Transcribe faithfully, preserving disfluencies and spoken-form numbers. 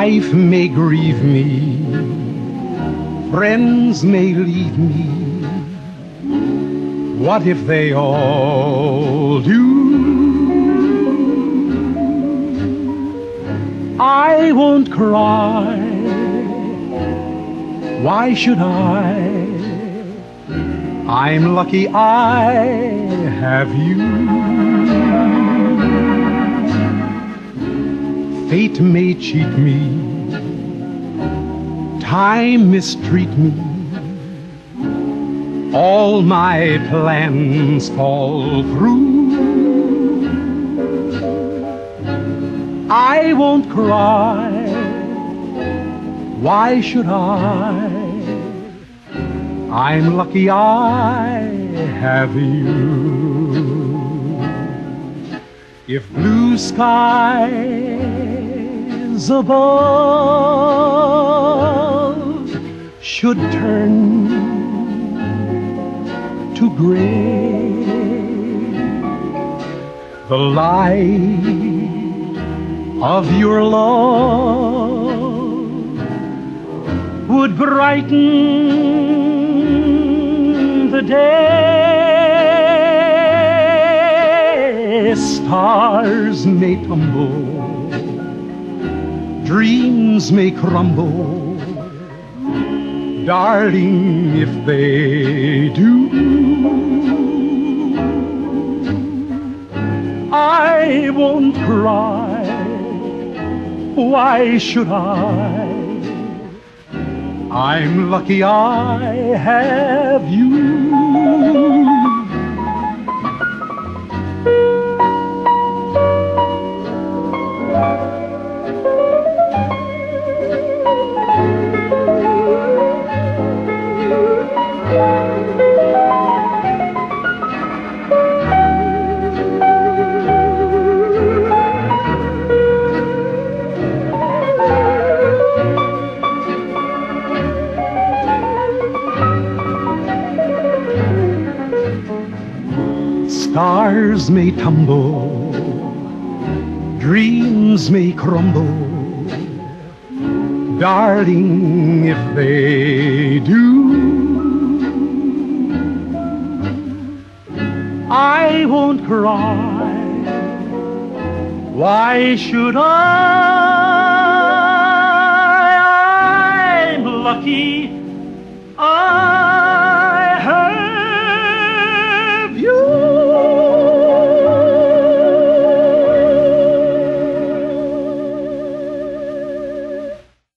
Life may grieve me, friends may leave me. What if they all do? I won't cry. Why should I? I'm lucky I have you. Fate may cheat me, time mistreat me, all my plans fall through. I won't cry, why should I? I'm lucky I have you. If blue skies above should turn to gray, the light of your love would brighten the day. Stars may tumble, dreams may crumble, darling, if they do, I won't cry. Why should I? I'm lucky I have you. Stars may tumble, dreams may crumble, darling, if they do, I won't cry. Why should I? I'm lucky